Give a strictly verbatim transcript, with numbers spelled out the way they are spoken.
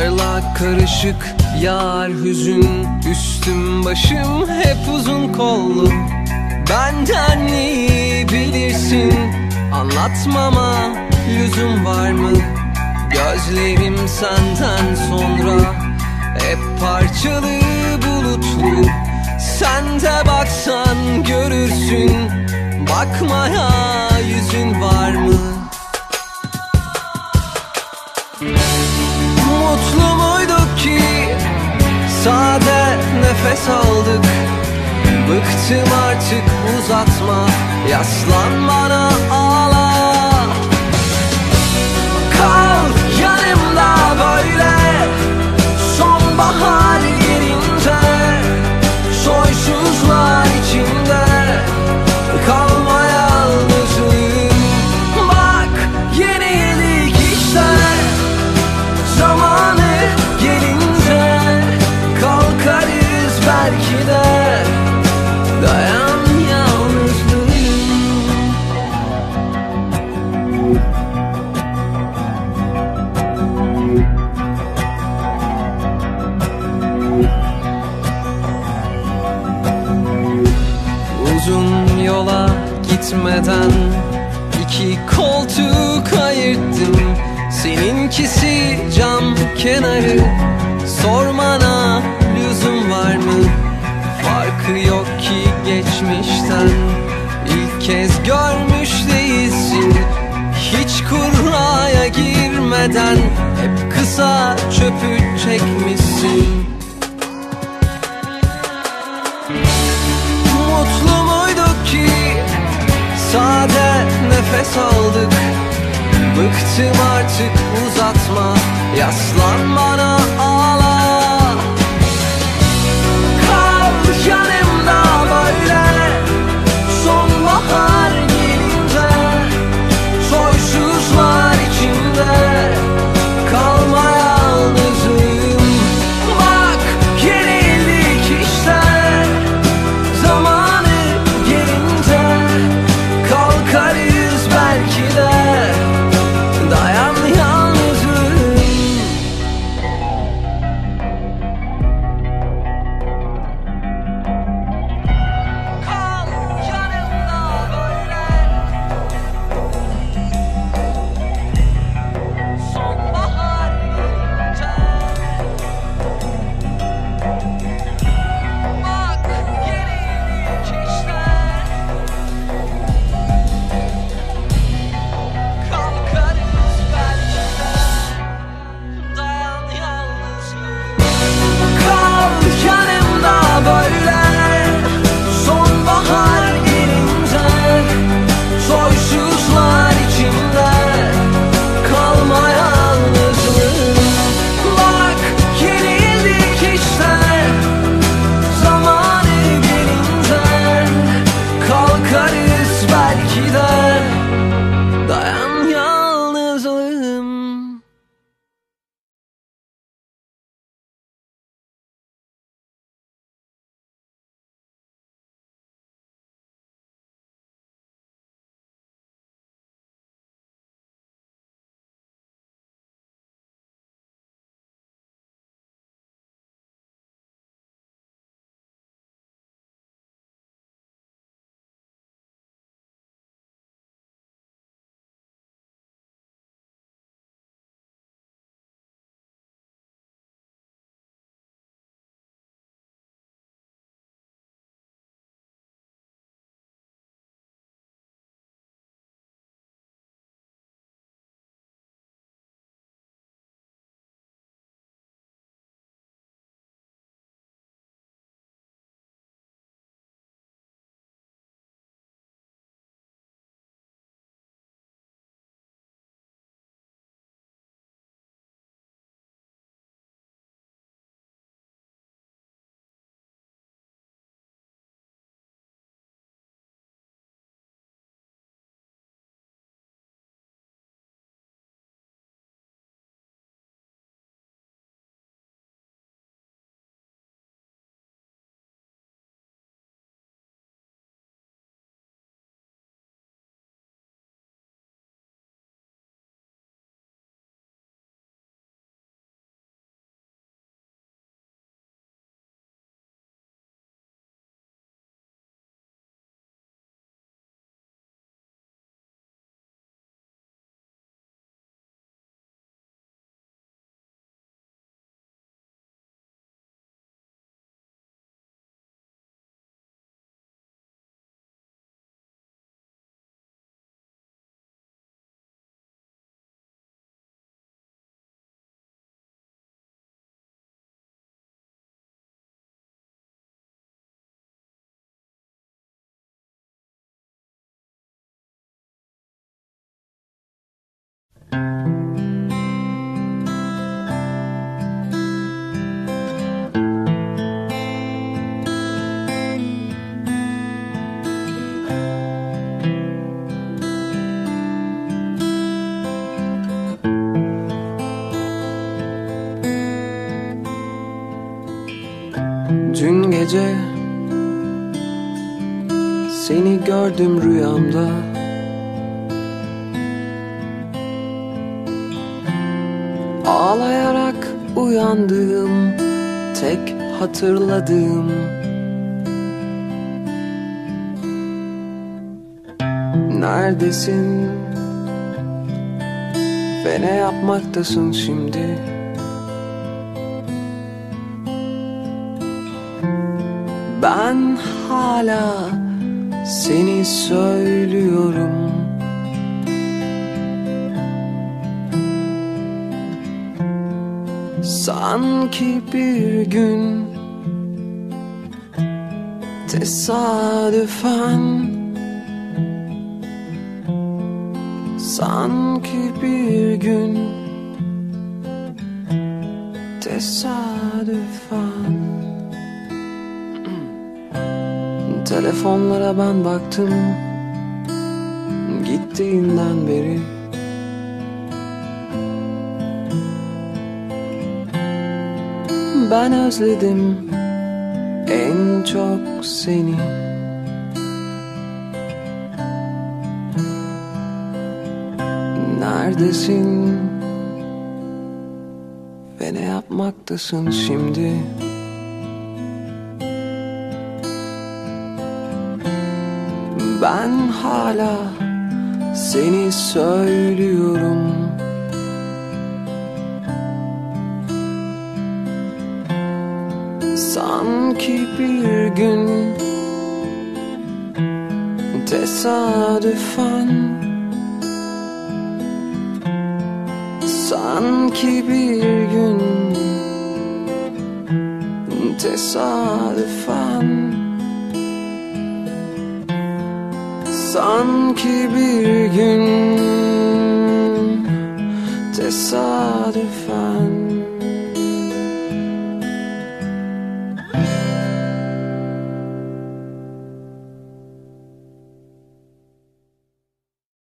Parlak karışık yar hüzün, üstüm başım hep uzun kollu. Benden iyi bilirsin, anlatmama lüzum var mı? Gözlerim senden sonra hep parçalı bulutlu. Sen de baksan görürsün, bakmaya yüzün var mı? Mutlu muyduk ki sade nefes aldık? Bıktım artık, uzatma, yaslan bana, ağla. Kal yanımda böyle, sonbahar gelince, soysuzlar içinde kalma yalnızım. Bak yenilik işte, zamanı gelince kalkarız belki de. Dayan yalnızlığım. Uzun yola gitmeden iki koltuk ayırttım. Seninkisi cam kenarı, sormana lüzum var mı? Farkı yok ki geçmişten, ilk kez görmüş değilsin. Hiç kurraya girmeden hep kısa çöpü çekmişsin. Mutlu muyduk ki sade nefes aldık? Bıktım artık, uzatma, yaslan bana, ağla. Kal yanımda böyle, sonbahar gelince, soysuzlar içinde kalma yalnızım. Bak yenildik işte, zamanı gelince kalkarız belki de. Dayan yalnızım. Dün gece seni gördüm rüyamda. Ağlayarak uyandığım tek hatırladığım neredesin ve ne yapmaktasın şimdi? Ben hala seni söylüyorum. Sanki bir gün tesadüfen, sanki bir gün tesadüfen. Telefonlara ben baktım gittiğinden beri. Ben özledim en çok seni. Neredesin ve ne yapmaktasın şimdi? Ben hala seni söylüyorum. Sanki bir gün tesadüfen, sanki bir gün tesadüfen, sanki bir gün tesadüfen.